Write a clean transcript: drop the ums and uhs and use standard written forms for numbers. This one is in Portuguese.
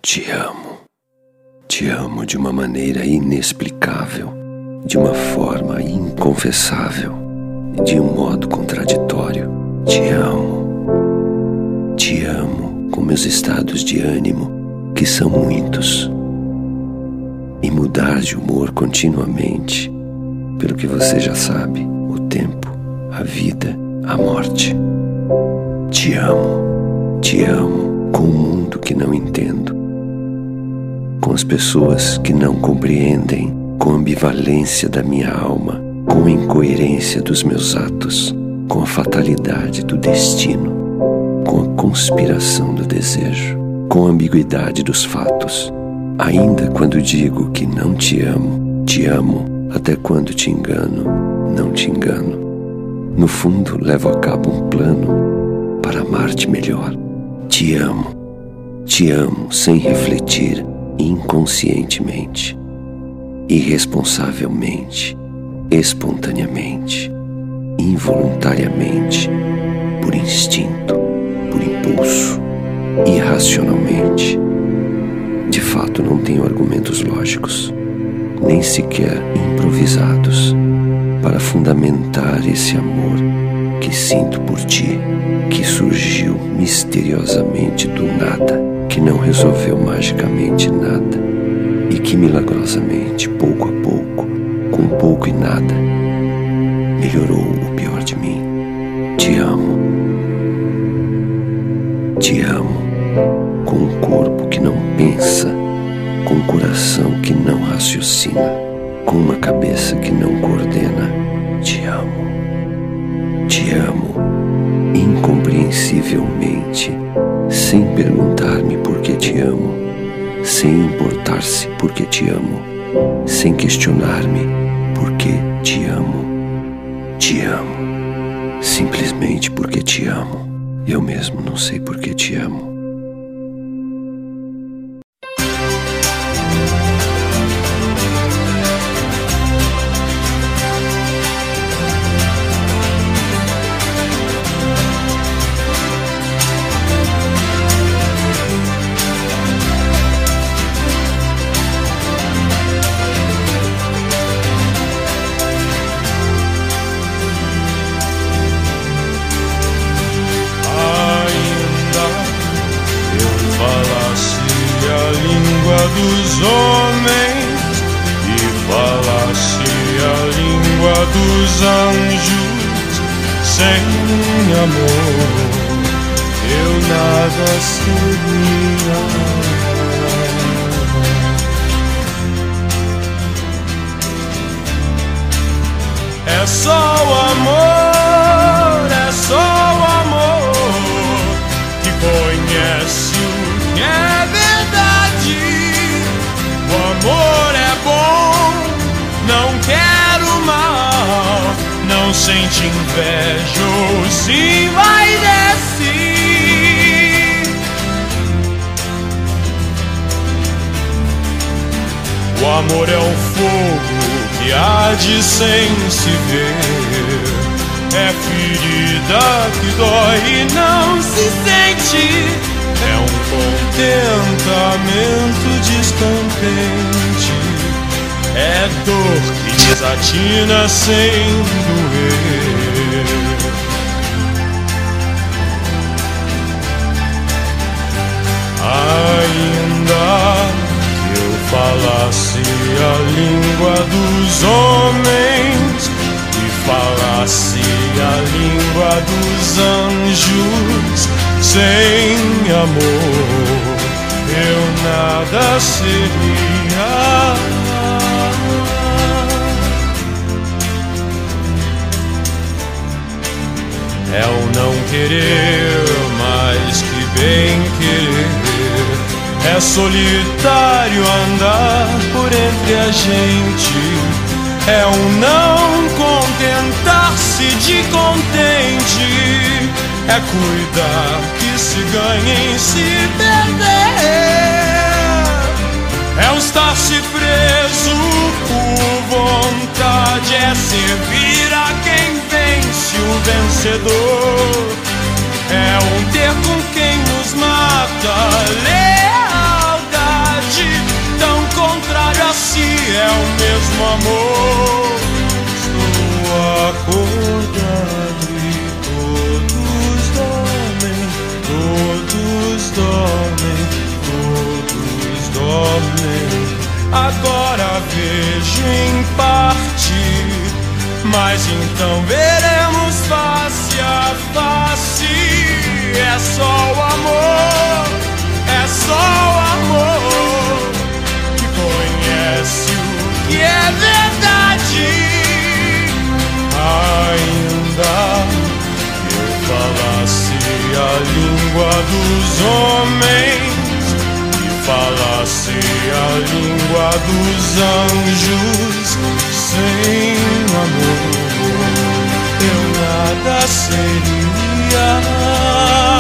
Te amo. Te amo de uma maneira inexplicável, de uma forma inconfessável e de um modo contraditório. Te amo. Te amo com meus estados de ânimo, que são muitos, e mudar de humor continuamente, pelo que você já sabe, o tempo, a vida, a morte. Te amo com o mundo que não entendo, com as pessoas que não compreendem, com a ambivalência da minha alma, com a incoerência dos meus atos, com a fatalidade do destino, com a conspiração do desejo, com a ambiguidade dos fatos. Ainda quando digo que não te amo até quando te engano, não te engano. No fundo, levo a cabo um plano para amar-te melhor. Te amo sem refletir, inconscientemente, irresponsavelmente, espontaneamente, involuntariamente, por instinto, por impulso, irracionalmente. De fato, não tenho argumentos lógicos, nem sequer improvisados, para fundamentar esse amor que sinto por ti, que surgiu misteriosamente do nada, que não resolveu magicamente nada e que milagrosamente, pouco a pouco, com pouco e nada, melhorou o pior de mim. Te amo. Te amo com um corpo que não pensa, com um coração que não raciocina, com uma cabeça que não coordena. Te amo. Te amo incompreensivelmente, sem perguntar-me por que te amo, sem importar-se por que te amo, sem questionar-me por que te amo. Te amo, simplesmente porque te amo. Eu mesmo não sei por que te amo. Dos homens e falasse a língua dos anjos, sem amor eu nada seria. É só o amor, é só o amor que conhece o que é verdade. O amor é bom, não quero mal, não sente inveja ou se envaidece. O amor é um fogo que arde sem se ver, é ferida que dói e não se sente. É um contentamento descontente, é dor que desatina sem doer. Ainda que eu falasse a língua dos homens e falasse a língua dos anjos, sem amor eu nada seria. É o não querer mais que bem querer, é solitário andar por entre a gente, é o não contentar-se de contente, é cuidar que se ganha em se perder, é o estar-se preso por vontade, é servir a quem vence o vencedor, é um ter com quem nos mata lealdade. vejo em parte, mas então veremos face a face. É só o amor, é só o amor que conhece o que é verdade. Ainda que eu falasse a língua dos homens e falasse a língua dos anjos, sem amor eu nada seria.